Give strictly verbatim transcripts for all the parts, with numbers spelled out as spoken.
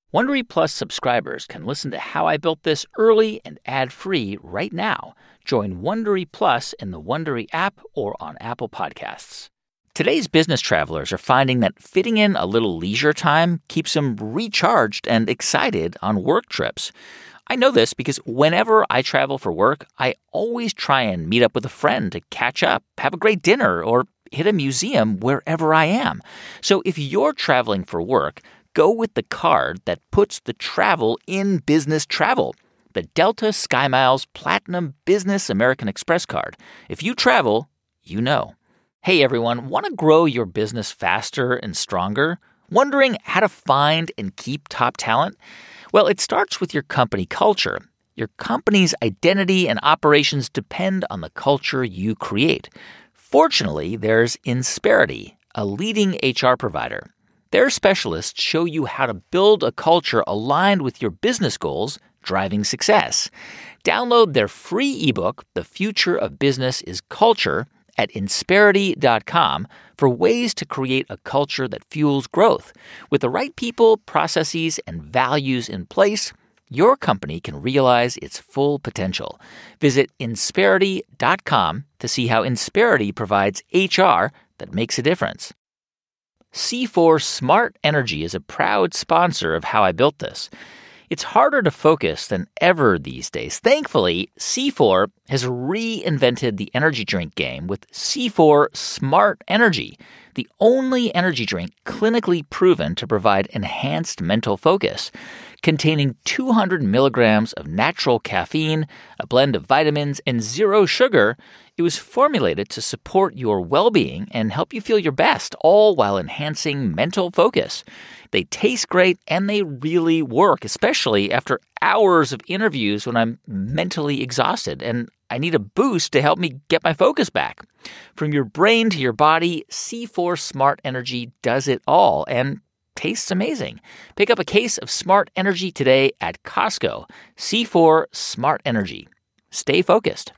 Wondery Plus subscribers can listen to How I Built This early and ad-free right now. Join Wondery Plus in the Wondery app or on Apple Podcasts. Today's business travelers are finding that fitting in a little leisure time keeps them recharged and excited on work trips. I know this because whenever I travel for work, I always try and meet up with a friend to catch up, have a great dinner, or hit a museum wherever I am. So if you're traveling for work, go with the card that puts the travel in business travel. The Delta SkyMiles Platinum Business American Express card. If you travel, you know. Hey everyone, want to grow your business faster and stronger? Wondering how to find and keep top talent? Well, it starts with your company culture. Your company's identity and operations depend on the culture you create. Fortunately, there's Insperity, a leading H R provider. Their specialists show you how to build a culture aligned with your business goals, driving success. Download their free ebook, The Future of Business is Culture, at insperity dot com for ways to create a culture that fuels growth. With the right people, processes, and values in place, your company can realize its full potential. Visit insperity dot com to see how Insperity provides H R that makes a difference. C four Smart Energy is a proud sponsor of How I Built This. It's harder to focus than ever these days. Thankfully, C four has reinvented the energy drink game with C four Smart Energy, the only energy drink clinically proven to provide enhanced mental focus. Containing two hundred milligrams of natural caffeine, a blend of vitamins, and zero sugar, it was formulated to support your well-being and help you feel your best, all while enhancing mental focus. They taste great and they really work, especially after hours of interviews when I'm mentally exhausted and I need a boost to help me get my focus back. From your brain to your body, C four Smart Energy does it all and tastes amazing. Pick up a case of Smart Energy today at Costco. C four Smart Energy. Stay focused.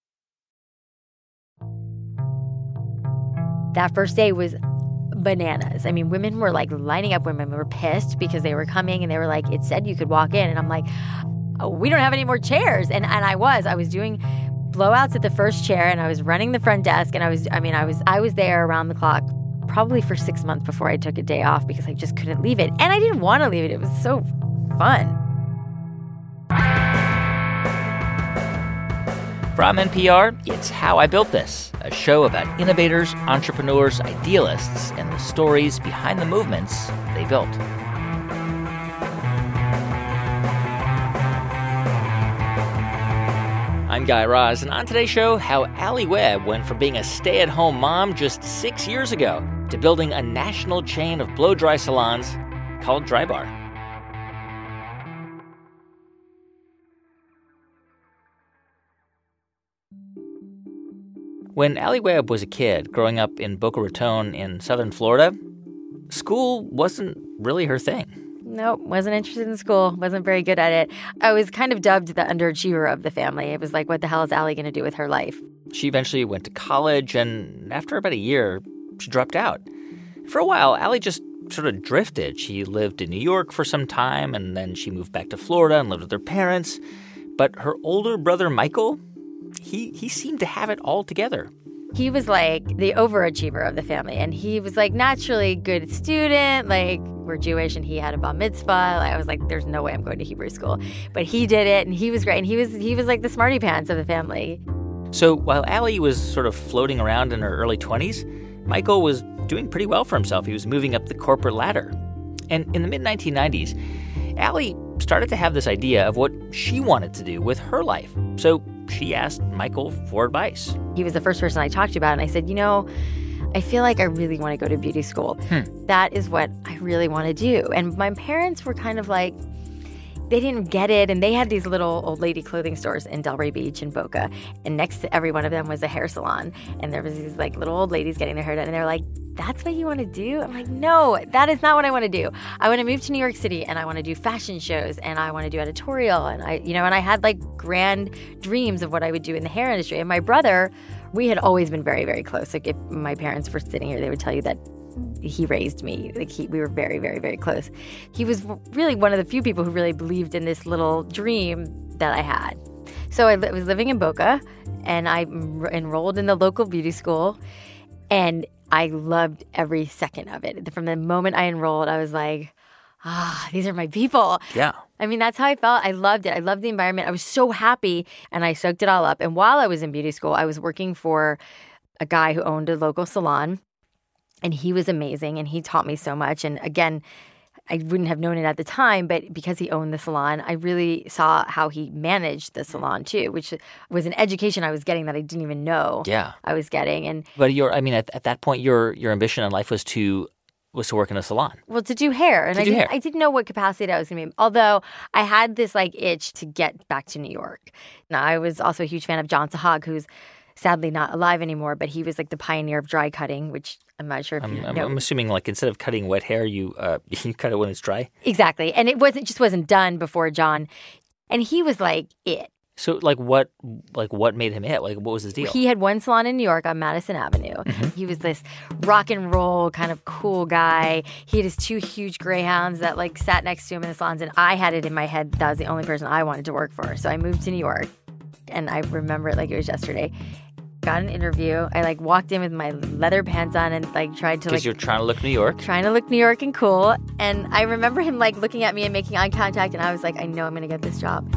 That first day was bananas. I mean, women were like lining up. Women were pissed because they were coming and they were like, it said you could walk in. And I'm like, oh, we don't have any more chairs. And and I was, I was doing blowouts at the first chair and I was running the front desk. And I was, I mean, I was, I was there around the clock probably for six months before I took a day off because I just couldn't leave it. And I didn't want to leave it. It was so fun. From N P R, it's How I Built This, a show about innovators, entrepreneurs, idealists, and the stories behind the movements they built. I'm Guy Raz, and on today's show, how Alli Webb went from being a stay-at-home mom just six years ago to building a national chain of blow-dry salons called Drybar. When Alli Webb was a kid growing up in Boca Raton in southern Florida, school wasn't really her thing. Nope, wasn't interested in school, wasn't very good at it. I was kind of dubbed the underachiever of the family. It was like, what the hell is Alli going to do with her life? She eventually went to college, and after about a year, she dropped out. For a while, Alli just sort of drifted. She lived in New York for some time, and then she moved back to Florida and lived with her parents. But her older brother, Michael, he he seemed to have it all together. He was like the overachiever of the family, and he was like naturally good student. Like, we're Jewish, and he had a bar mitzvah. Like, I was like, there's no way I'm going to Hebrew school. But he did it, and he was great. And he was he was like the smarty pants of the family. So while Alli was sort of floating around in her early twenties, Michael was doing pretty well for himself. He was moving up the corporate ladder. And in the mid nineteen nineties, Alli started to have this idea of what she wanted to do with her life. So she asked Michael for advice. He was the first person I talked to about it, and I said, you know, I feel like I really want to go to beauty school. Hmm. That is what I really want to do. And my parents were kind of like, they didn't get it, and they had these little old lady clothing stores in Delray Beach and Boca, and next to every one of them was a hair salon, and there was these like little old ladies getting their hair done, and they're like, that's what you want to do? I'm like, no, that is not what I want to do. I want to move to New York City, and I want to do fashion shows, and I want to do editorial, and I, you know, and I had like grand dreams of what I would do in the hair industry. And my brother, we had always been very, very close. Like, if my parents were sitting here, they would tell you that he raised me. Like he, we were very, very, very close. He was really one of the few people who really believed in this little dream that I had. So I li- was living in Boca, and I r- enrolled in the local beauty school, and I loved every second of it. From the moment I enrolled, I was like, ah, these are my people. Yeah. I mean, that's how I felt. I loved it. I loved the environment. I was so happy, and I soaked it all up. And while I was in beauty school, I was working for a guy who owned a local salon, and he was amazing, and he taught me so much. And again, I wouldn't have known it at the time, but because he owned the salon, I really saw how he managed the salon too, which was an education I was getting that I didn't even know yeah. I was getting. And But your, I mean, at, at that point, your your ambition in life was to was to work in a salon. Well, to do hair. And to I, do didn't, hair. I didn't know what capacity I was going to be. Although I had this like itch to get back to New York. Now, I was also a huge fan of John Sahag, who's sadly not alive anymore, but he was like the pioneer of dry cutting, which I'm not sure if I'm, you I'm, know. I'm assuming like instead of cutting wet hair, you uh, you cut it when it's dry. Exactly. And it wasn't just wasn't done before John. And he was like it. So like what like what made him it? Like what was his deal? He had one salon in New York on Madison Avenue. Mm-hmm. He was this rock and roll kind of cool guy. He had his two huge greyhounds that like sat next to him in the salons, and I had it in my head that was the only person I wanted to work for. So I moved to New York, and I remember it like it was yesterday. Got an interview. I like walked in with my leather pants on and like tried to Because like you're trying to look New York. trying to look New York and cool. And I remember him like looking at me and making eye contact, and I was like, I know I'm going to get this job.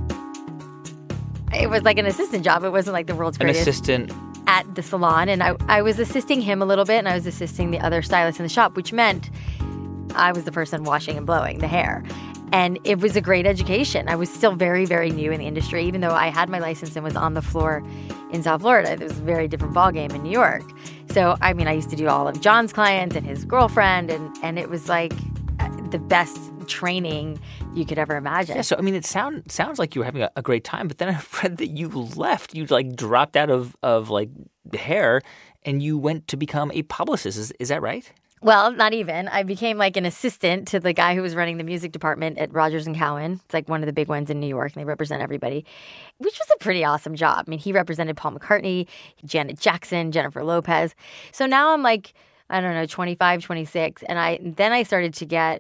It was like an assistant job. It wasn't like the world's An greatest. assistant. At the salon, and I, I was assisting him a little bit, and I was assisting the other stylists in the shop, which meant I was the person washing and blowing the hair. And it was a great education. I was still very, very new in the industry, even though I had my license and was on the floor in South Florida. It was a very different ballgame in New York. So, I mean, I used to do all of John's clients and his girlfriend, and, and it was like the best training you could ever imagine. Yeah, so I mean, it sound sounds like you were having a, a great time, but then I read that you left. You like dropped out of of like hair, and you went to become a publicist. Is is that right? Well, not even. I became like an assistant to the guy who was running the music department at Rogers and Cowan. It's like one of the big ones in New York, and they represent everybody, which was a pretty awesome job. I mean, he represented Paul McCartney, Janet Jackson, Jennifer Lopez. So now I'm like, I don't know, twenty-five, twenty-six, and I then I started to get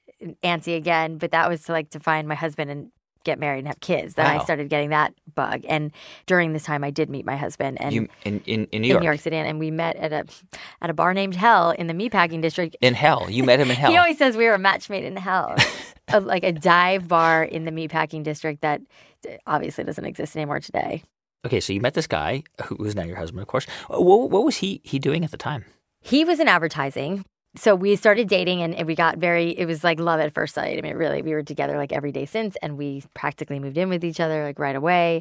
antsy again, but that was to like to find my husband and get married and have kids. Then Wow. I started getting that bug, and during this time, I did meet my husband and You in in, in New in York. New York City, and we met at a at a bar named Hell in the meatpacking district. In hell, you met him in hell. He always says we were a match made in hell, a, like a dive bar in the meatpacking district that obviously doesn't exist anymore today. Okay, so you met this guy who was now your husband, of course. What, what was he he doing at the time? He was in advertising. So we started dating, and we got very, it was like love at first sight. I mean, really, we were together like every day since, and we practically moved in with each other like right away.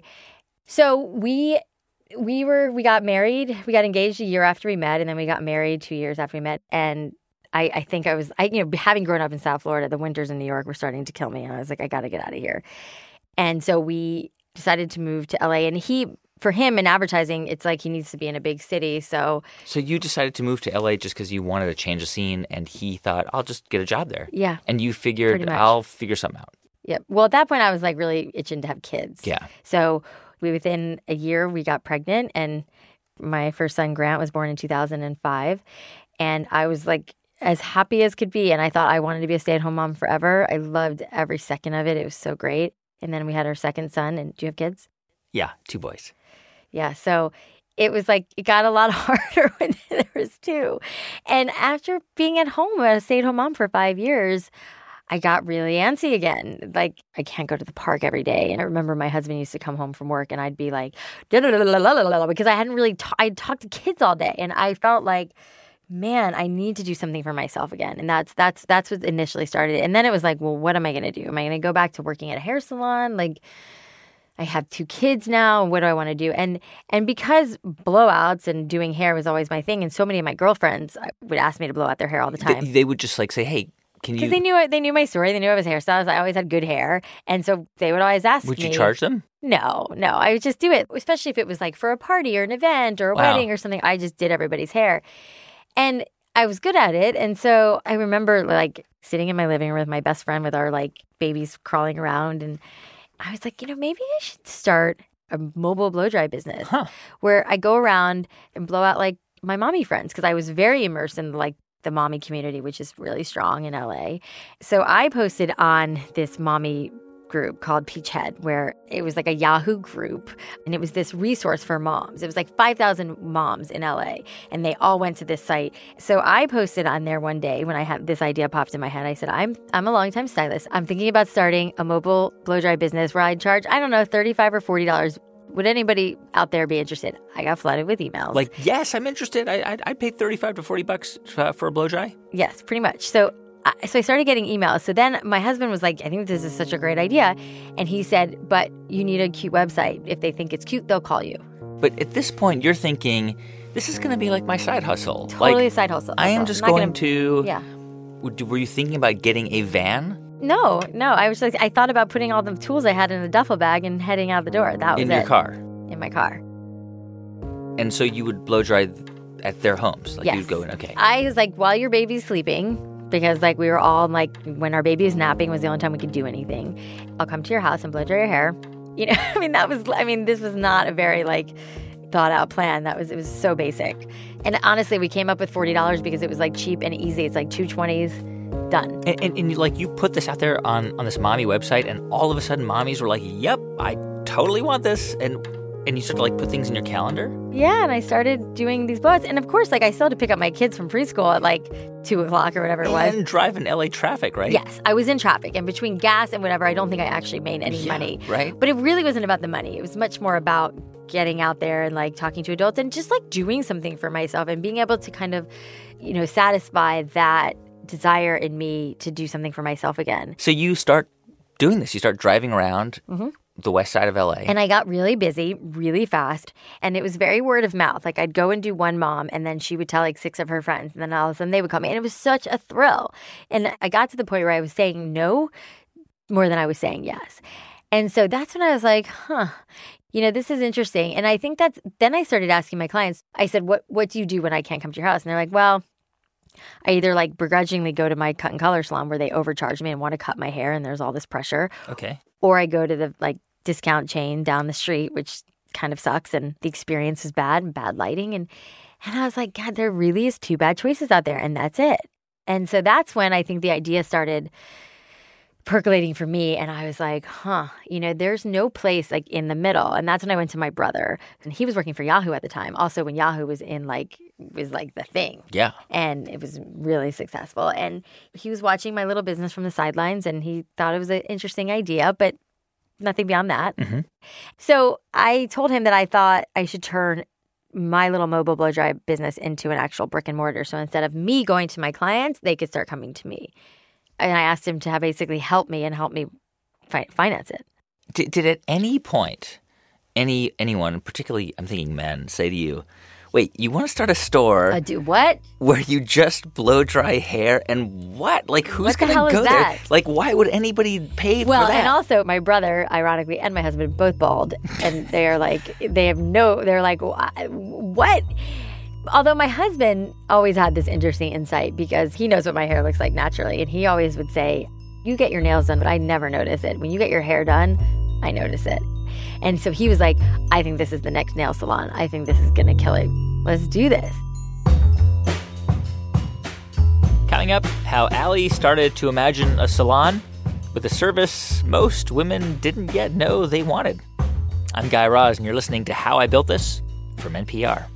So we we were, we got married. We got engaged a year after we met, and then we got married two years after we met. And I, I think I was, I you know, having grown up in South Florida, the winters in New York were starting to kill me. And I was like, I got to get out of here. And so we decided to move to L A. And he, for him in advertising, it's like he needs to be in a big city. So So you decided to move to L A just because you wanted to change the scene, and he thought, I'll just get a job there. yeah. And you figured, Pretty much. I'll figure something out. Yeah. Well, at that point, I was like really itching to have kids. Yeah. So we within a year we got pregnant, and my first son Grant was born in two thousand five, and I was like as happy as could be. And I thought I wanted to be a stay-at-home mom forever. I loved every second of it. It was so great. And then we had our second son. And do you have kids? Yeah, two boys. Yeah. So it was like it got a lot harder when there was two. And after being at home, a stay-at-home mom for five years. I got really antsy again. Like, I can't go to the park every day. And I remember my husband used to come home from work, and I'd be like, because I hadn't really, ta- I'd talked to kids all day. And I felt like, man, I need to do something for myself again. And that's that's that's what initially started. And then it was like, well, what am I going to do? Am I going to go back to working at a hair salon? Like, I have two kids now. What do I want to do? And and because blowouts and doing hair was always my thing, and so many of my girlfriends would ask me to blow out their hair all the time. They, they would just like say, hey, can you... Because they knew they knew my story. They knew I was a hairstylist. I always had good hair. And so they would always ask Would me. you charge them? No, no. I would just do it, especially if it was like for a party or an event or a Wow. wedding or something. I just did everybody's hair. And I was good at it. And so I remember like sitting in my living room with my best friend with our like babies crawling around. And I was like, you know, maybe I should start a mobile blow dry business Huh. where I go around and blow out like my mommy friends, because I was very immersed in like the mommy community, which is really strong in L A. So I posted on this mommy group called Peachhead, where it was like a Yahoo group, and it was this resource for moms. It was like five thousand moms in L A, and they all went to this site. So I posted on there one day when I had this idea popped in my head. I said, I'm I'm a longtime stylist. I'm thinking about starting a mobile blow dry business where I'd charge, I don't know, thirty-five or forty dollars. Would anybody out there be interested? I got flooded with emails. Like, yes, I'm interested. I, I'd, I'd pay thirty-five to forty bucks uh, for a blow dry. Yes, pretty much. So I, so I started getting emails. So then my husband was like, I think this is such a great idea. And he said, but you need a cute website. If they think it's cute, they'll call you. But at this point, you're thinking, this is going to be like my side hustle. Totally like, a side hustle. I am just going gonna, to... Yeah. Were you thinking about getting a van? No, no. I was like, I thought about putting all the tools I had in a duffel bag and heading out the door. That was in it. In your car? In my car. And so you would blow dry at their homes? Like yes. you would go in, okay. I was like, while your baby's sleeping... Because, like, we were all, like, when our baby was napping was the only time we could do anything. I'll come to your house and blow dry your hair. You know, I mean, that was, I mean, this was not a very, like, thought-out plan. That was, it was so basic. And honestly, we came up with forty dollars because it was, like, cheap and easy. It's, like, two twenties, done. And, and, and, like, you put this out there on, on this mommy website, and all of a sudden, mommies were like, yep, I totally want this. And and you started to, like, put things in your calendar? Yeah, and I started doing these blowouts. And, of course, like, I still had to pick up my kids from preschool at, like, two o'clock or whatever it was. And drive in L A traffic, right? Yes, I was in traffic. And between gas and whatever, I don't think I actually made any yeah, money. Right. But it really wasn't about the money. It was much more about getting out there and, like, talking to adults and just, like, doing something for myself and being able to kind of, you know, satisfy that desire in me to do something for myself again. So you start doing this. You start driving around. Mm-hmm. The west side of L A. And I got really busy, really fast. And it was very word of mouth. Like, I'd go and do one mom, and then she would tell, like, six of her friends. And then all of a sudden they would call me. And it was such a thrill. And I got to the point where I was saying no more than I was saying yes. And so that's when I was like, huh, you know, this is interesting. And I think that's, then I started asking my clients, I said, what, what do you do when I can't come to your house? And they're like, well, I either, like, begrudgingly go to my cut and color salon where they overcharge me and want to cut my hair and there's all this pressure. Okay. Or I go to the, like, discount chain down the street, which kind of sucks, and the experience is bad and bad lighting. And, and I was like, God, there really is two bad choices out there, and that's it. And so that's when I think the idea started percolating for me. And I was like, huh, you know, there's no place like in the middle. And that's when I went to my brother. And he was working for Yahoo at the time. Also, when Yahoo was in like, was like the thing. Yeah. And it was really successful. And he was watching my little business from the sidelines. And he thought it was an interesting idea, but nothing beyond that. Mm-hmm. So I told him that I thought I should turn my little mobile blow dry business into an actual brick and mortar. So instead of me going to my clients, they could start coming to me. And I asked him to have basically help me and help me fi- finance it. Did, did at any point any anyone, particularly I'm thinking men, say to you, wait, you want to start a store Uh, do what? where you just blow dry hair and what? Like, who's What the going to hell is go that? there? Like, why would anybody pay Well, for that? and also my brother, ironically, and my husband, both bald. And they're like, they have no, they're like, what? Although my husband always had this interesting insight because he knows what my hair looks like naturally. And he always would say, you get your nails done, but I never notice it. When you get your hair done, I notice it. And so he was like, I think this is the next nail salon. I think this is going to kill it. Let's do this. Coming up, how Allie started to imagine a salon with a service most women didn't yet know they wanted. I'm Guy Raz, and you're listening to How I Built This from N P R.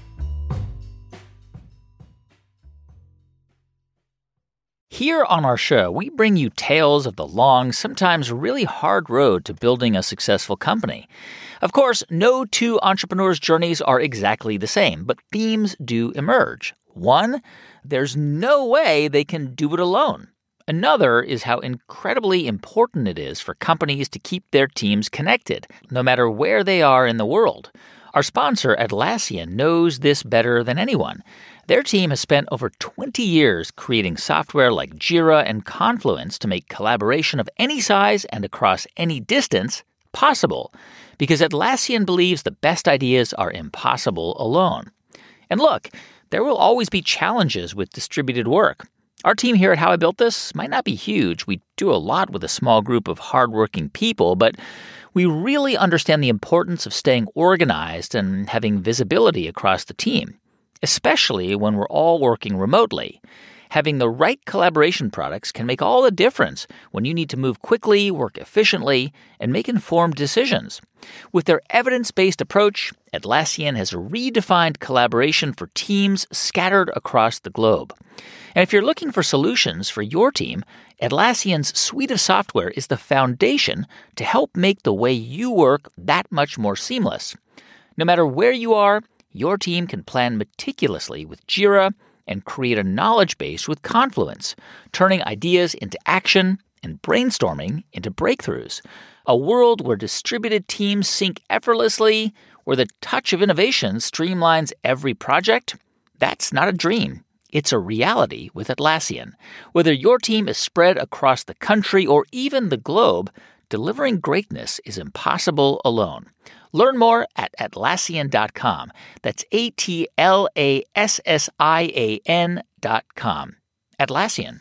Here on our show, we bring you tales of the long, sometimes really hard road to building a successful company. Of course, no two entrepreneurs' journeys are exactly the same, but themes do emerge. One, there's no way they can do it alone. Another is how incredibly important it is for companies to keep their teams connected, no matter where they are in the world. Our sponsor, Atlassian, knows this better than anyone. Their team has spent over twenty years creating software like Jira and Confluence to make collaboration of any size and across any distance possible, because Atlassian believes the best ideas are impossible alone. And look, there will always be challenges with distributed work. Our team here at How I Built This might not be huge. We do a lot with a small group of hardworking people, but we really understand the importance of staying organized and having visibility across the team. especially when we're all working remotely. Having the right collaboration products can make all the difference when you need to move quickly, work efficiently, and make informed decisions. With their evidence-based approach, Atlassian has redefined collaboration for teams scattered across the globe. And if you're looking for solutions for your team, Atlassian's suite of software is the foundation to help make the way you work that much more seamless. No matter where you are, your team can plan meticulously with Jira and create a knowledge base with Confluence, turning ideas into action and brainstorming into breakthroughs. A world where distributed teams sync effortlessly, where the touch of innovation streamlines every project. That's not a dream. It's a reality with Atlassian. Whether your team is spread across the country or even the globe, delivering greatness is impossible alone. Learn more at Atlassian dot com. That's A T L A S S I A N dot com. Atlassian.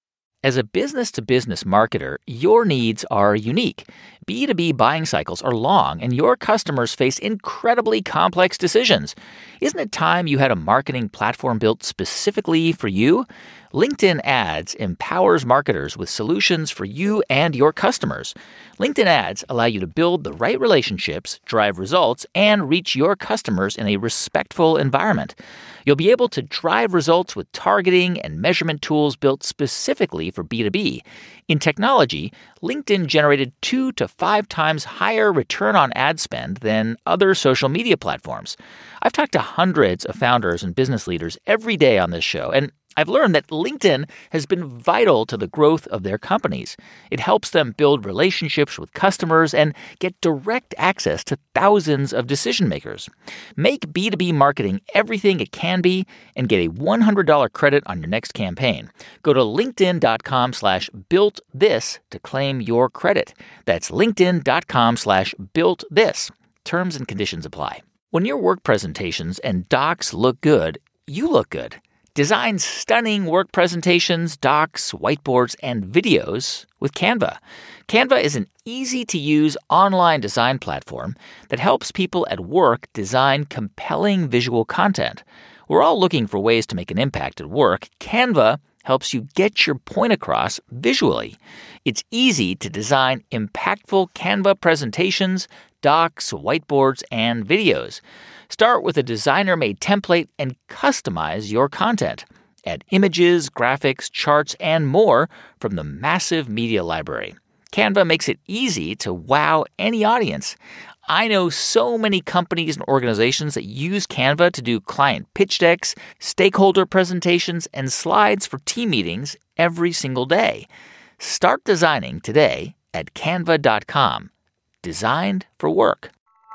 As a business-to-business marketer, your needs are unique. B two B buying cycles are long, and your customers face incredibly complex decisions. Isn't it time you had a marketing platform built specifically for you? LinkedIn Ads empowers marketers with solutions for you and your customers. LinkedIn Ads allow you to build the right relationships, drive results, and reach your customers in a respectful environment. You'll be able to drive results with targeting and measurement tools built specifically for B two B. In technology, LinkedIn generated two to five times higher return on ad spend than other social media platforms. I've talked to hundreds of founders and business leaders every day on this show, and I've learned that LinkedIn has been vital to the growth of their companies. It helps them build relationships with customers and get direct access to thousands of decision makers. Make B two B marketing everything it can be and get a one hundred dollars credit on your next campaign. Go to linkedin dot com slash built this to claim your credit. That's linkedin dot com slash built this. Terms and conditions apply. When your work presentations and docs look good, you look good. Design stunning work presentations, docs, whiteboards, and videos with Canva. Canva is an easy-to-use online design platform that helps people at work design compelling visual content. We're all looking for ways to make an impact at work. Canva helps you get your point across visually. It's easy to design impactful Canva presentations, docs, whiteboards, and videos. Start with a designer-made template and customize your content. Add images, graphics, charts, and more from the massive media library. Canva makes it easy to wow any audience. I know so many companies and organizations that use Canva to do client pitch decks, stakeholder presentations, and slides for team meetings every single day. Start designing today at canva dot com. Designed for work.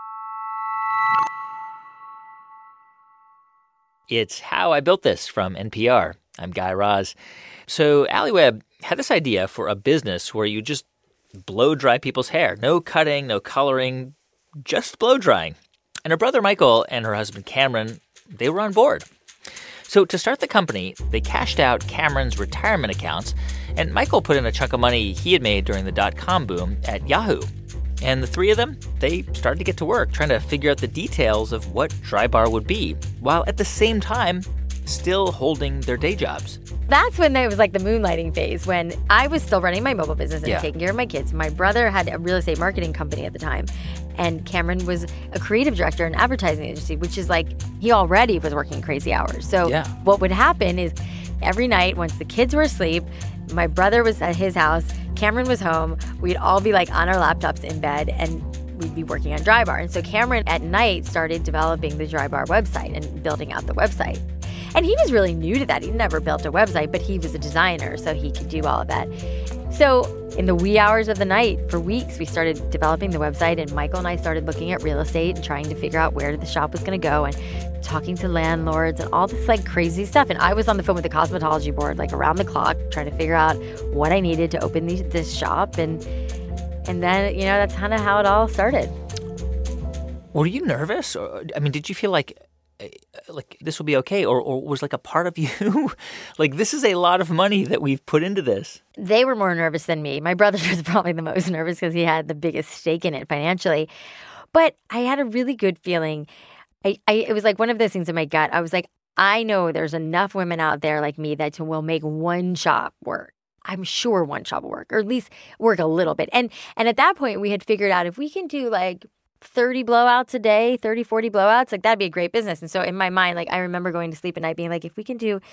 It's How I Built This from N P R. I'm Guy Raz. So Alli Webb had this idea for a business where you just blow dry people's hair. No cutting, no coloring, just blow drying. And her brother Michael and her husband Cameron, they were on board. So to start the company, they cashed out Cameron's retirement accounts, and Michael put in a chunk of money he had made during the dot-com boom at Yahoo. And the three of them, they started to get to work trying to figure out the details of what Drybar would be, while at the same time still holding their day jobs. That's when it was like the moonlighting phase, when I was still running my mobile business and yeah. taking care of my kids. My brother had a real estate marketing company at the time, and Cameron was a creative director in an advertising agency, which is like he already was working crazy hours. So yeah. what would happen is every night once the kids were asleep, my brother was at his house, Cameron was home, we'd all be like on our laptops in bed, and we'd be working on Drybar. And so Cameron at night started developing the Drybar website and building out the website. And he was really new to that. He'd never built a website, but he was a designer, so he could do all of that. So in the wee hours of the night, for weeks, we started developing the website, and Michael and I started looking at real estate and trying to figure out where the shop was going to go and talking to landlords and all this like crazy stuff. And I was on the phone with the cosmetology board like around the clock trying to figure out what I needed to open these, this shop. And and then, you know, that's kind of how it all started. Were you nervous? Or, I mean, did you feel like like this will be okay, or, or was like a part of you like, this is a lot of money that we've put into this? They were more nervous than me. My brother was probably the most nervous because he had the biggest stake in it financially. But I had a really good feeling. I, I it was like one of those things in my gut. I was like, I know there's enough women out there like me that will make one shop work. I'm sure one shop will work, or at least work a little bit. And and at that point, we had figured out if we can do like thirty blowouts a day, thirty, forty blowouts, like that'd be a great business. And so in my mind, like I remember going to sleep at night being like, if we can do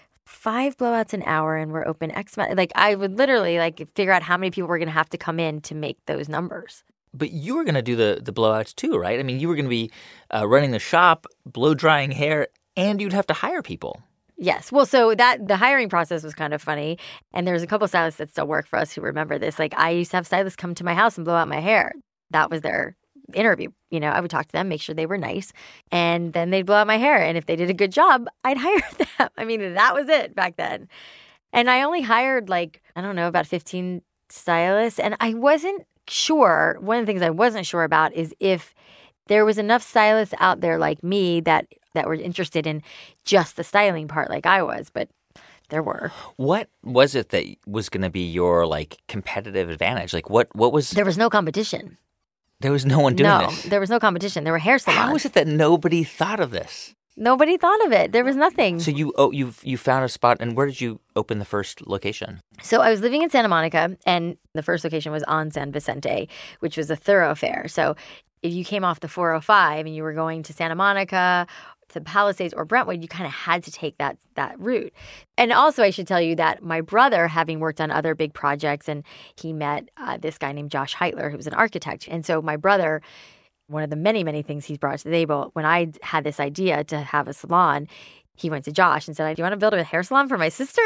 five blowouts an hour and we're open X amount, like I would literally like figure out how many people were going to have to come in to make those numbers. But you were going to do the, the blowouts too, right? I mean, you were going to be uh, running the shop, blow drying hair, and you'd have to hire people. Yes. Well, so that the hiring process was kind of funny. And there's a couple stylists that still work for us who remember this. Like I used to have stylists come to my house and blow out my hair. That was their interview. You know, I would talk to them, make sure they were nice, and then they'd blow out my hair. And if they did a good job, I'd hire them. I mean, that was it back then. And I only hired like, I don't know, about fifteen stylists. And I wasn't sure. One of the things I wasn't sure about is if there was enough stylists out there like me that that were interested in just the styling part like I was, but there were. What was it that was going to be your like competitive advantage? Like what what was There was no competition. There was no one doing no, this. No, there was no competition. There were hair salons. How is it that nobody thought of this? Nobody thought of it. There was nothing. So you oh you you found a spot, and where did you open the first location? So I was living in Santa Monica, and the first location was on San Vicente, which was a thoroughfare. So if you came off the four oh five and you were going to Santa Monica, to Palisades or Brentwood, you kind of had to take that that route. And also, I should tell you that my brother, having worked on other big projects, and he met uh, this guy named Josh Heitler, who was an architect. And so my brother, one of the many, many things he's brought to the table, when I had this idea to have a salon, he went to Josh and said, do you want to build a hair salon for my sister?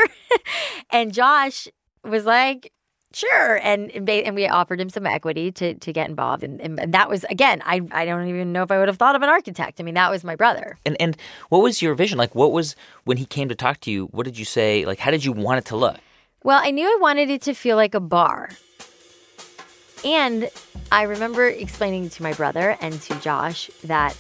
And Josh was like, sure. And and we offered him some equity to to get involved. And, and that was, again, I I don't even know if I would have thought of an architect. I mean, that was my brother. And and what was your vision? Like, what was, when he came to talk to you, what did you say? Like, how did you want it to look? Well, I knew I wanted it to feel like a bar. And I remember explaining to my brother and to Josh that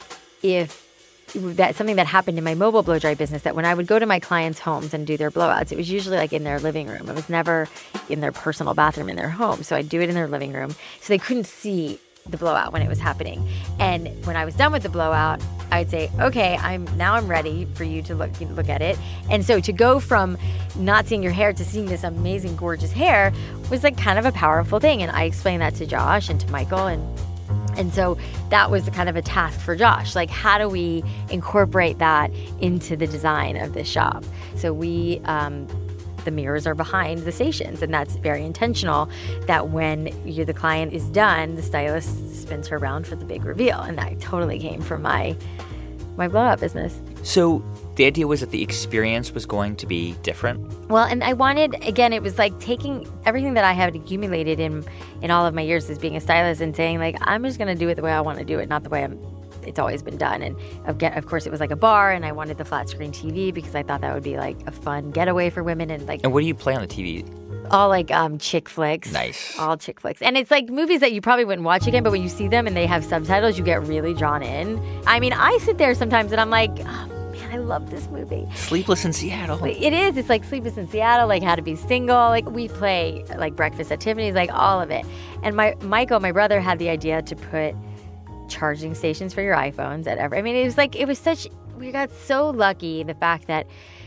if that's something that happened in my mobile blow dry business, that when I would go to my clients' homes and do their blowouts, it was usually like in their living room. It was never in their personal bathroom in their home. So I'd do it in their living room so they couldn't see the blowout when it was happening. And when I was done with the blowout, I'd say, okay, I'm now I'm ready for you to look look at it. And so to go from not seeing your hair to seeing this amazing, gorgeous hair was like kind of a powerful thing. And I explained that to Josh and to Michael, and And so that was kind of a task for Josh. Like, how do we incorporate that into the design of this shop? So we, um, the mirrors are behind the stations, and that's very intentional, that when you're, the client is done, the stylist spins her around for the big reveal. And that totally came from my, my blowout business. So the idea was that the experience was going to be different? Well, and I wanted, again, it was like taking everything that I had accumulated in in all of my years as being a stylist and saying, like, I'm just going to do it the way I want to do it, not the way I'm, it's always been done. And again, of course, it was like a bar, and I wanted the flat screen T V because I thought that would be like a fun getaway for women. And like, and what do you play on the T V? All like um, chick flicks. Nice. All chick flicks. And it's like movies that you probably wouldn't watch again, but when you see them and they have subtitles, you get really drawn in. I mean, I sit there sometimes and I'm like, oh, I love this movie. Sleepless in Seattle. It is. It's like Sleepless in Seattle, like How to Be Single. Like we play like Breakfast at Tiffany's, like all of it. And my Michael, my brother, had the idea to put charging stations for your iPhones at every. I mean, it was like, it was such, we got so lucky, the fact that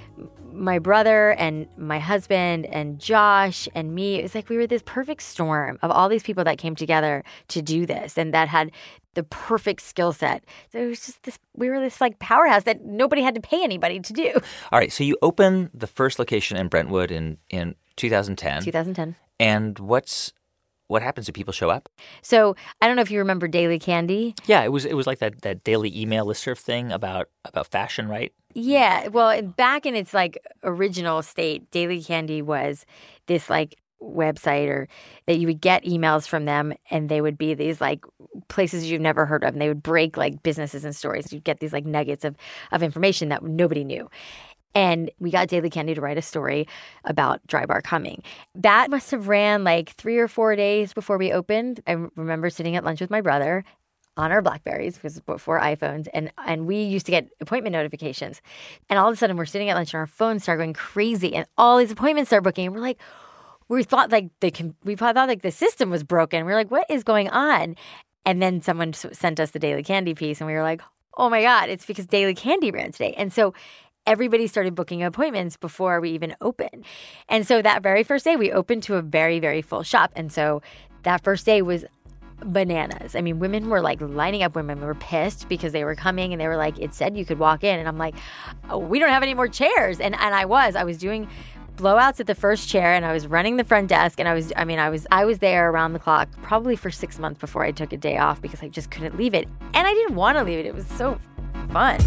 my brother and my husband and Josh and me, it was like we were this perfect storm of all these people that came together to do this and that had the perfect skill set. So it was just this, we were this like powerhouse that nobody had to pay anybody to do. All right. So you opened the first location in Brentwood in, in two thousand ten. twenty ten. And what's, what happens? Do people show up? So I don't know if you remember Daily Candy. Yeah, it was it was like that, that daily email listserv thing about, about fashion, right? Yeah. Well, back in its like original state, Daily Candy was this like website or that you would get emails from them, and they would be these like places you've never heard of, and they would break like businesses and stories. You'd get these like nuggets of, of information that nobody knew. And we got Daily Candy to write a story about Drybar coming. That must have ran like three or four days before we opened. I remember sitting at lunch with my brother on our Blackberries, because before iPhones, and and we used to get appointment notifications. And all of a sudden, we're sitting at lunch, and our phones start going crazy, and all these appointments start booking. And we're like, we thought like they can, we thought like the system was broken. We we're like, what is going on? And then someone sent us the Daily Candy piece, and we were like, oh my God, it's because Daily Candy ran today. And so everybody started booking appointments before we even opened. And so that very first day, we opened to a very, very full shop. And so that first day was bananas. I mean, women were like lining up. Women were pissed because they were coming and they were like, it said you could walk in. And I'm like, oh, we don't have any more chairs. And and I was, I was doing blowouts at the first chair and I was running the front desk. And I was, I mean, I was, I was there around the clock probably for six months before I took a day off because I just couldn't leave it. And I didn't want to leave it. It was so fun.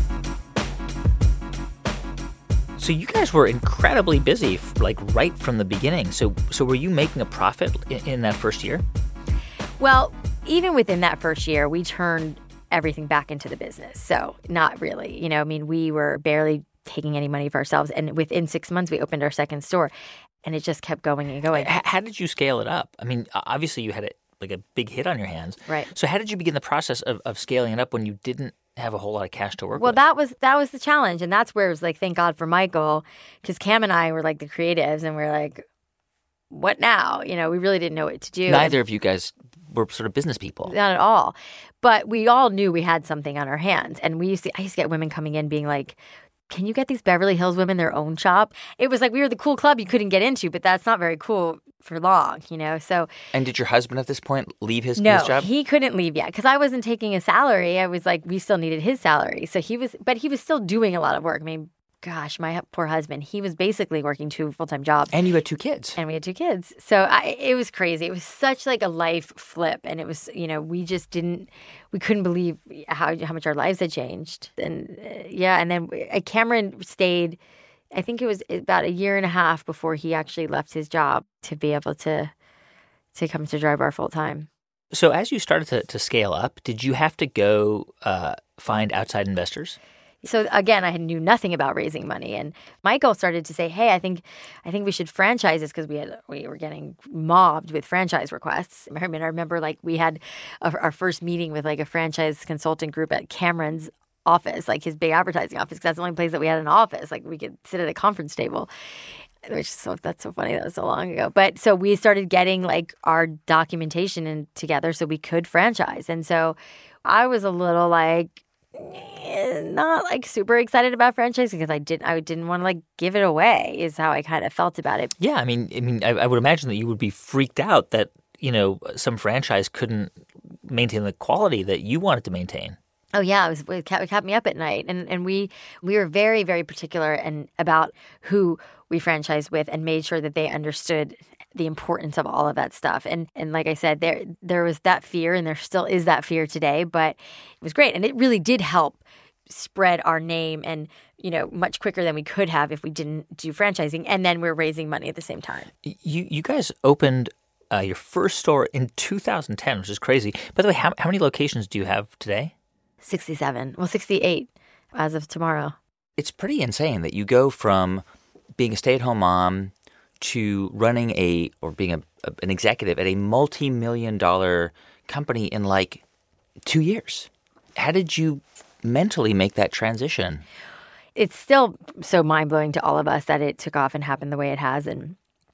So you guys were incredibly busy, like right from the beginning. So so were you making a profit in, in that first year? Well, even within that first year, we turned everything back into the business. So not really. You know, I mean, we were barely taking any money for ourselves. And within six months, we opened our second store. And it just kept going and going. H- how did you scale it up? I mean, obviously you had a, like a big hit on your hands. Right. So how did you begin the process of, of scaling it up when you didn't have a whole lot of cash to work well, with? Well, that was that was the challenge. And that's where it was like, thank God for Michael, because Cam and I were like the creatives and we're like, what now? You know, we really didn't know what to do. Neither of you guys were sort of business people. Not at all. But we all knew we had something on our hands. And we used to, I used to get women coming in being like, can you get these Beverly Hills women their own shop? It was like we were the cool club you couldn't get into, but that's not very cool for long, you know? So. And did your husband at this point leave his, no, his job? He couldn't leave yet because I wasn't taking a salary. I was like, we still needed his salary. So he was, but he was still doing a lot of work. I mean, gosh, my poor husband, he was basically working two full-time jobs. And you had two kids. And we had two kids. So I, it was crazy. It was such like a life flip. And it was, you know, we just didn't, we couldn't believe how how much our lives had changed. And uh, yeah, and then uh, Cameron stayed, I think it was about a year and a half before he actually left his job to be able to to come to Dry Bar full-time. So as you started to, to scale up, did you have to go uh, find outside investors? So again, I knew nothing about raising money, and Michael started to say, "Hey, I think, I think we should franchise this because we had we were getting mobbed with franchise requests." I mean, I remember like we had a, our first meeting with like a franchise consulting group at Cameron's office, like his big advertising office, because that's the only place that we had an office. Like we could sit at a conference table. Which is so that's so funny. That was so long ago. But so we started getting like our documentation in together so we could franchise, and so I was a little like. Not like super excited about franchise because I didn't I didn't want to like give it away is how I kind of felt about it. Yeah, I mean, I mean, I, I would imagine that you would be freaked out that you know some franchise couldn't maintain the quality that you wanted to maintain. Oh yeah, it was it kept, it kept me up at night, and and we we were very very particular and about who we franchised with and made sure that they understood the importance of all of that stuff. And and like I said, there there was that fear, and there still is that fear today, but it was great, and it really did help spread our name, and you know much quicker than we could have if we didn't do franchising. And then we're raising money at the same time. You you guys opened uh, your first store in two thousand ten, which is crazy. By the way, how how many locations do you have today? sixty-seven. Well, sixty-eight as of tomorrow. It's pretty insane that you go from being a stay-at-home mom to running a or being a, a, an executive at a multi-million dollar company in like two years. How did you mentally make that transition? It's still so mind-blowing to all of us that it took off and happened the way it has, and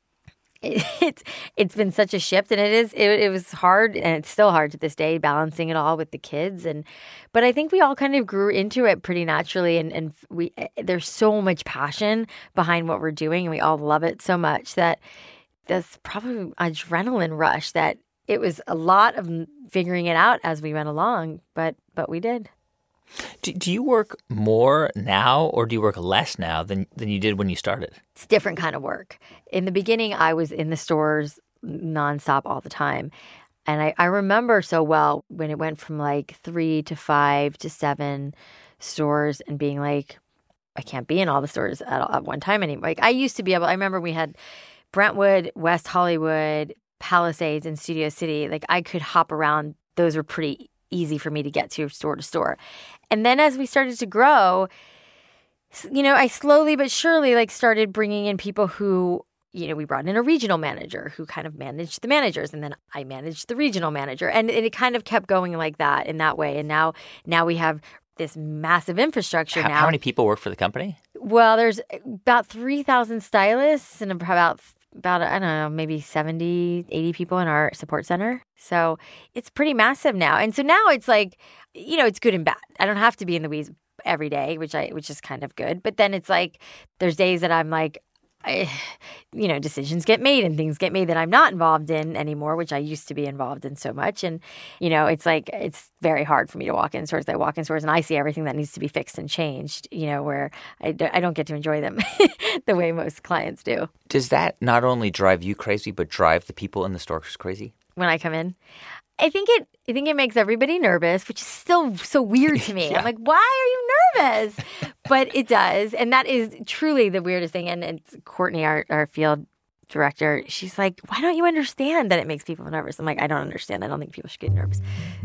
it, it's it's been such a shift, and it is it, it was hard, and it's still hard to this day balancing it all with the kids. And but I think we all kind of grew into it pretty naturally, and and we there's so much passion behind what we're doing, and we all love it so much that there's probably an adrenaline rush that it was a lot of figuring it out as we went along, but but we did. Do, do you work more now or do you work less now than, than you did when you started? It's different kind of work. In the beginning, I was in the stores nonstop all the time. And I, I remember so well when it went from like three to five to seven stores and being like, I can't be in all the stores at, at one time anymore. Like I used to be able, I remember we had Brentwood, West Hollywood, Palisades, and Studio City. Like I could hop around. Those were pretty easy for me to get to store to store. And then as we started to grow, you know, I slowly but surely like started bringing in people who, you know, we brought in a regional manager who kind of managed the managers, and then I managed the regional manager. And, and it kind of kept going like that in that way. And now now we have this massive infrastructure how, now. How many people work for the company? Well, there's about three thousand stylists and about about, I don't know, maybe seventy, eighty people in our support center. So it's pretty massive now. And so now it's like, you know, it's good and bad. I don't have to be in the weeds every day, which I which is kind of good. But then it's like there's days that I'm like, I, you know, decisions get made and things get made that I'm not involved in anymore, which I used to be involved in so much. And, you know, it's like it's very hard for me to walk in stores. I walk in stores and I see everything that needs to be fixed and changed, you know, where I, d- I don't get to enjoy them the way most clients do. Does that not only drive you crazy, but drive the people in the stores crazy? When I come in? I think it I think it makes everybody nervous, which is still so weird to me. yeah. I'm like, why are you nervous? But it does. And that is truly the weirdest thing. And it's Courtney, our, our field director, she's like, why don't you understand that it makes people nervous? I'm like, I don't understand. I don't think people should get nervous.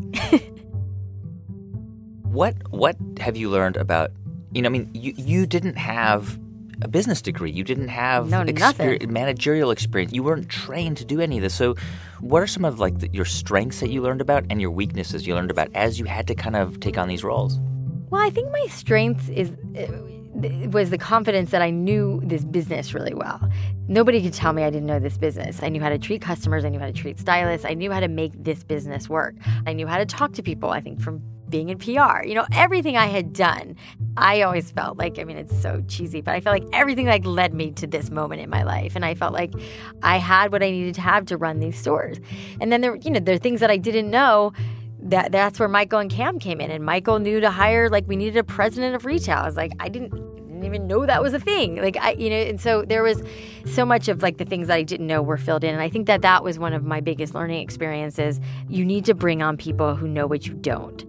What what have you learned about, you know, I mean, you, you didn't have a business degree. You didn't have no, exper- managerial experience. You weren't trained to do any of this. So what are some of like the, your strengths that you learned about and your weaknesses you learned about as you had to kind of take on these roles? Well, I think my strength is was the confidence that I knew this business really well. Nobody could tell me I didn't know this business. I knew how to treat customers. I knew how to treat stylists. I knew how to make this business work. I knew how to talk to people, I think, from being in P R. You know, everything I had done, I always felt like, I mean, it's so cheesy, but I felt like everything like led me to this moment in my life. And I felt like I had what I needed to have to run these stores. And then there, you know, there are things that I didn't know. That that's where Michael and Cam came in. And Michael knew to hire, like, we needed a president of retail. I was like, I didn't, didn't even know that was a thing. Like, I, you know, and so there was so much of, like, the things that I didn't know were filled in. And I think that that was one of my biggest learning experiences. You need to bring on people who know what you don't.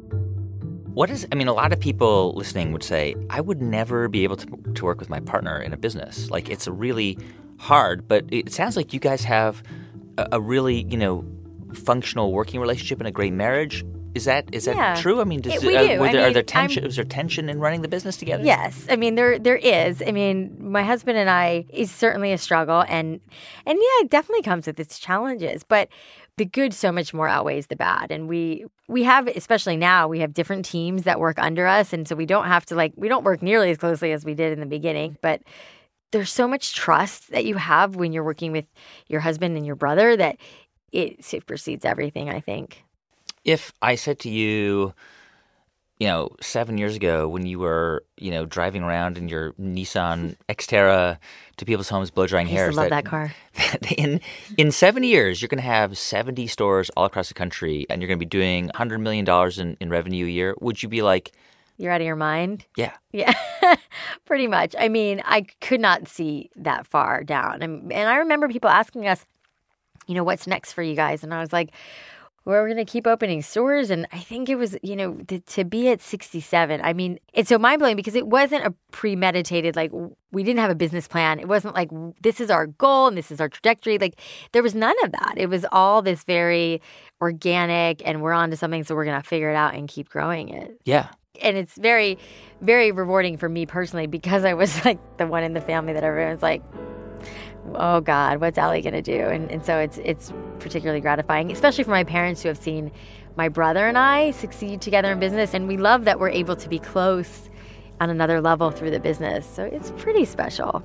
What is, I mean, a lot of people listening would say, I would never be able to, to work with my partner in a business. Like, it's really hard, but it sounds like you guys have a, a really, you know, functional working relationship and a great marriage. Is that is that yeah. true? I mean, does, it, we uh, do. Were there, I mean, are there tension? I'm, is there tension in running the business together? Yes, I mean there there is. I mean, my husband and I is certainly a struggle, and and yeah, it definitely comes with its challenges. But the good so much more outweighs the bad, and we we have, especially now, we have different teams that work under us, and so we don't have to like we don't work nearly as closely as we did in the beginning, but there's so much trust that you have when you're working with your husband and your brother that it supersedes everything, I think. If I said to you, you know, seven years ago when you were, you know, driving around in your Nissan Xterra to people's homes blow drying hair. I used to love that, that car. in in seven years, you're going to have seventy stores all across the country and you're going to be doing one hundred million dollars in, in revenue a year. Would you be like... You're out of your mind? Yeah. Yeah, pretty much. I mean, I could not see that far down. And, and I remember people asking us, you know, what's next for you guys? And I was like, well, we're going to keep opening stores. And I think it was, you know, to, to be at sixty-seven. I mean, it's so mind-blowing because it wasn't a premeditated, like, we didn't have a business plan. It wasn't like, this is our goal and this is our trajectory. Like, there was none of that. It was all this very organic and we're on to something, so we're going to figure it out and keep growing it. Yeah. And it's very, very rewarding for me personally because I was like the one in the family that everyone's like, oh God, what's Allie going to do? And and so it's it's particularly gratifying, especially for my parents who have seen my brother and I succeed together in business. And we love that we're able to be close on another level through the business. So it's pretty special.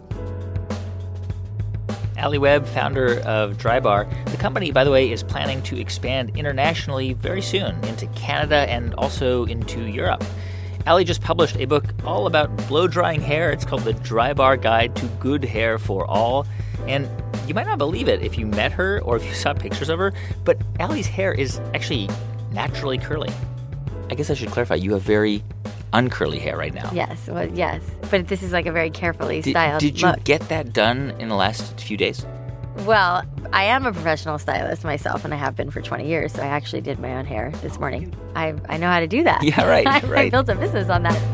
Allie Webb, founder of Drybar. The company, by the way, is planning to expand internationally very soon into Canada and also into Europe. Allie just published a book all about blow-drying hair. It's called The Drybar Guide to Good Hair for All. And you might not believe it if you met her or if you saw pictures of her, but Allie's hair is actually naturally curly. I guess I should clarify, you have very uncurly hair right now. Yes, well, yes. But this is like a very carefully did, styled Did you look. get that done in the last few days? Well, I am a professional stylist myself, and I have been for twenty years, so I actually did my own hair this morning. I I know how to do that. Yeah, right, I, right. I built a business on that.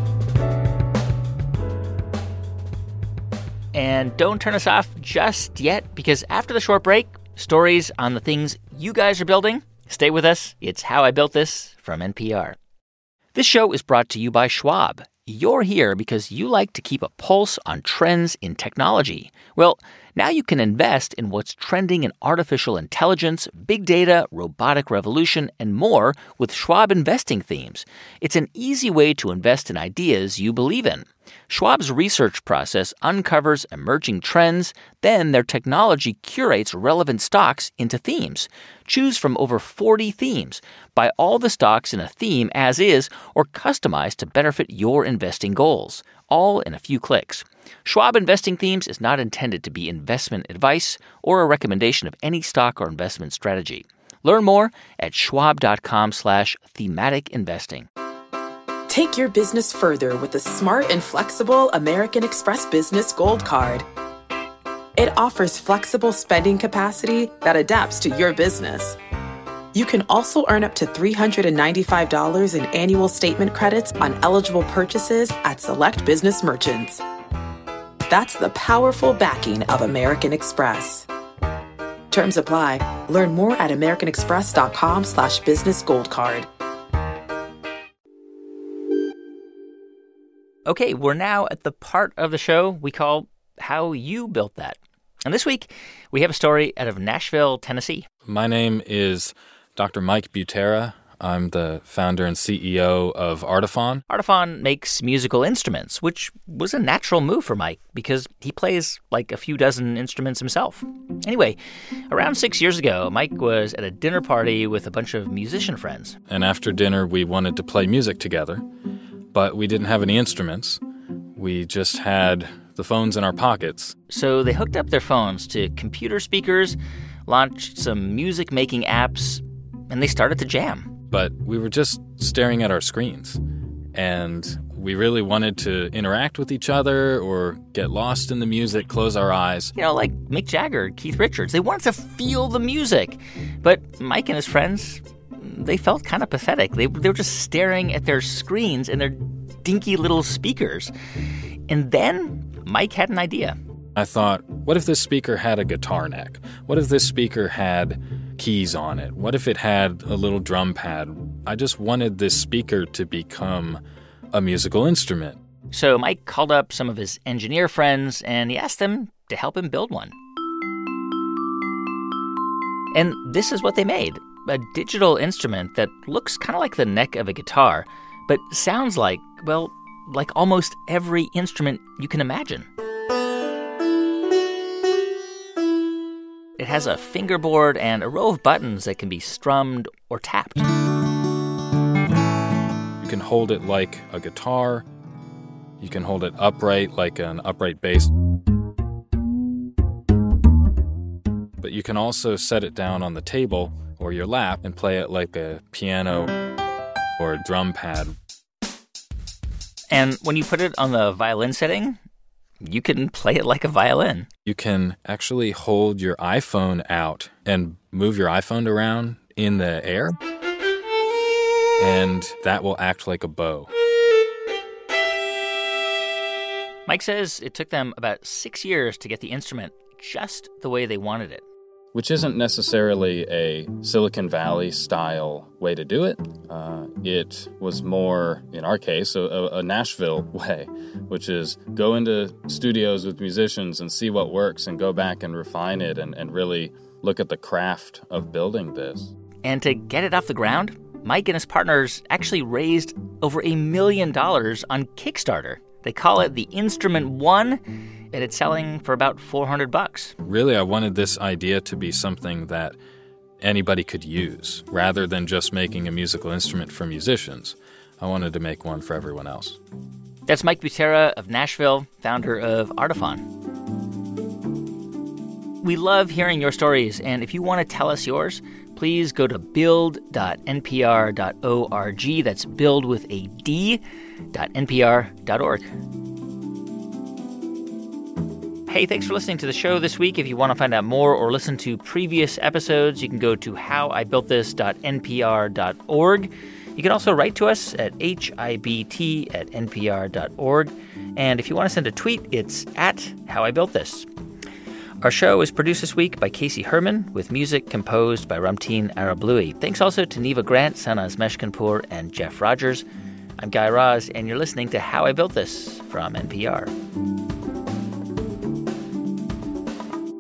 And don't turn us off just yet, because after the short break, stories on the things you guys are building. Stay with us. It's How I Built This from N P R. This show is brought to you by Schwab. You're here because you like to keep a pulse on trends in technology. Well, Now you can invest in what's trending in artificial intelligence, big data, robotic revolution, and more with Schwab investing themes. It's an easy way to invest in ideas you believe in. Schwab's research process uncovers emerging trends, then their technology curates relevant stocks into themes. Choose from over forty themes. Buy all the stocks in a theme as is or customize to better fit your investing goals, all in a few clicks. Schwab Investing Themes is not intended to be investment advice or a recommendation of any stock or investment strategy. Learn more at schwab.com slash thematic investing. Take your business further with the smart and flexible American Express Business Gold Card. It offers flexible spending capacity that adapts to your business. You can also earn up to three hundred ninety-five dollars in annual statement credits on eligible purchases at select business merchants. That's the powerful backing of American Express. Terms apply. Learn more at americanexpress.com slash business gold card. Okay, we're now at the part of the show we call How You Built That. And this week, we have a story out of Nashville, Tennessee. My name is Doctor Mike Butera. I'm the founder and C E O of Artiphon. Artiphon makes musical instruments, which was a natural move for Mike because he plays like a few dozen instruments himself. Anyway, around six years ago, Mike was at a dinner party with a bunch of musician friends. And after dinner, we wanted to play music together, but we didn't have any instruments. We just had the phones in our pockets. So they hooked up their phones to computer speakers, launched some music-making apps, and they started to jam. But we were just staring at our screens, and we really wanted to interact with each other or get lost in the music, close our eyes. You know, like Mick Jagger, Keith Richards. They wanted to feel the music. But Mike and his friends, they felt kind of pathetic. They, they were just staring at their screens and their dinky little speakers. And then Mike had an idea. I thought, what if this speaker had a guitar neck? What if this speaker had keys on it? What if it had a little drum pad? I just wanted this speaker to become a musical instrument. So Mike called up some of his engineer friends and he asked them to help him build one. And this is what they made. A digital instrument that looks kind of like the neck of a guitar, but sounds like, well, like almost every instrument you can imagine. It has a fingerboard and a row of buttons that can be strummed or tapped. You can hold it like a guitar. You can hold it upright like an upright bass. But you can also set it down on the table or your lap and play it like a piano or a drum pad. And when you put it on the violin setting, you can play it like a violin. You can actually hold your iPhone out and move your iPhone around in the air, and that will act like a bow. Mike says it took them about six years to get the instrument just the way they wanted it. Which isn't necessarily a Silicon Valley-style way to do it. Uh, it was more, in our case, a, a Nashville way, which is go into studios with musicians and see what works and go back and refine it and, and really look at the craft of building this. And to get it off the ground, Mike and his partners actually raised over a million dollars on Kickstarter. They call it the Instrument One, and it's selling for about four hundred bucks. Really, I wanted this idea to be something that anybody could use, rather than just making a musical instrument for musicians. I wanted to make one for everyone else. That's Mike Butera of Nashville, founder of Artiphon. We love hearing your stories, and if you want to tell us yours, please go to build dot n p r dot org. That's build with a D, dot n p r dot org. Hey, thanks for listening to the show this week. If you want to find out more or listen to previous episodes, you can go to how I built this dot n p r dot org. You can also write to us at H I B T at n p r dot org. And if you want to send a tweet, it's at howibuiltthis. Our show is produced this week by Casey Herman, with music composed by Ramteen Arablouei. Thanks also to Neva Grant, Sanaz Meshkinpour, and Jeff Rogers. I'm Guy Raz, and you're listening to How I Built This from N P R.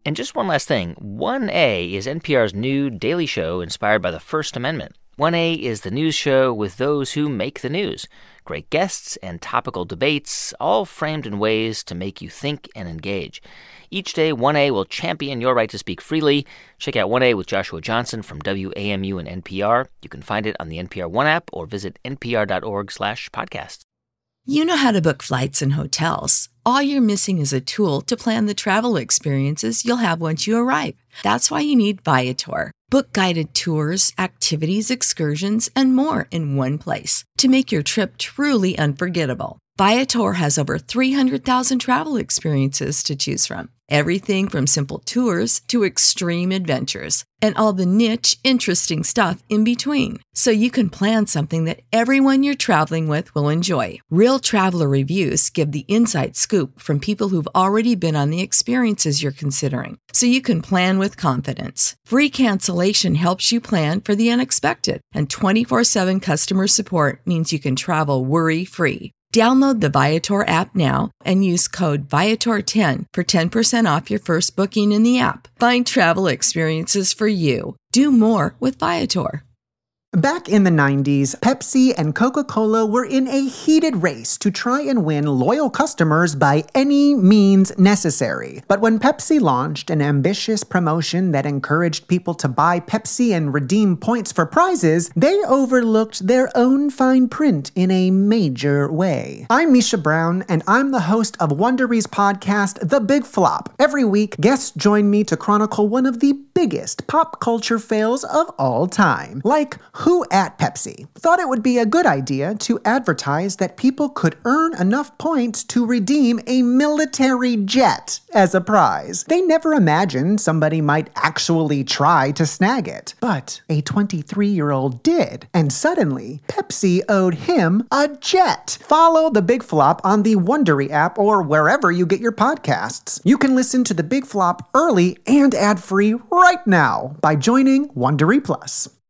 And just one last thing, one A is N P R's new daily show inspired by the First Amendment. one A is the news show with those who make the news. Great guests and topical debates, all framed in ways to make you think and engage. Each day, one A will champion your right to speak freely. Check out one A with Joshua Johnson from W A M U and N P R. You can find it on the N P R One app or visit npr.org slash podcasts. You know how to book flights and hotels. All you're missing is a tool to plan the travel experiences you'll have once you arrive. That's why you need Viator. Book guided tours, activities, excursions, and more in one place to make your trip truly unforgettable. Viator has over three hundred thousand travel experiences to choose from. Everything from simple tours to extreme adventures and all the niche, interesting stuff in between. So you can plan something that everyone you're traveling with will enjoy. Real traveler reviews give the inside scoop from people who've already been on the experiences you're considering. So you can plan with confidence. Free cancellation helps you plan for the unexpected. And twenty-four seven customer support means you can travel worry-free. Download the Viator app now and use code Viator ten for ten percent off your first booking in the app. Find travel experiences for you. Do more with Viator. Back in the nineties, Pepsi and Coca-Cola were in a heated race to try and win loyal customers by any means necessary. But when Pepsi launched an ambitious promotion that encouraged people to buy Pepsi and redeem points for prizes, they overlooked their own fine print in a major way. I'm Misha Brown, and I'm the host of Wondery's podcast, The Big Flop. Every week, guests join me to chronicle one of the biggest pop culture fails of all time, like who at Pepsi thought it would be a good idea to advertise that people could earn enough points to redeem a military jet as a prize. They never imagined somebody might actually try to snag it. But a twenty-three-year-old did, and suddenly Pepsi owed him a jet. Follow The Big Flop on the Wondery app or wherever you get your podcasts. You can listen to The Big Flop early and ad-free right now by joining Wondery Plus.